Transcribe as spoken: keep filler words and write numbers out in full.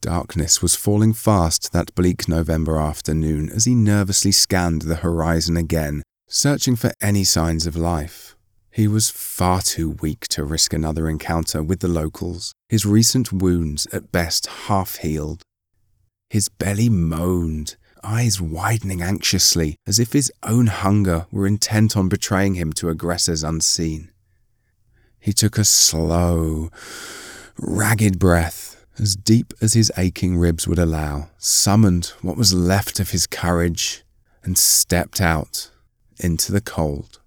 Darkness was falling fast that bleak November afternoon as he nervously scanned the horizon again, searching for any signs of life. He was far too weak to risk another encounter with the locals, his recent wounds at best half-healed. His belly moaned, eyes widening anxiously, as if his own hunger were intent on betraying him to aggressors unseen. He took a slow, ragged breath, as deep as his aching ribs would allow, summoned what was left of his courage, and stepped out into the cold.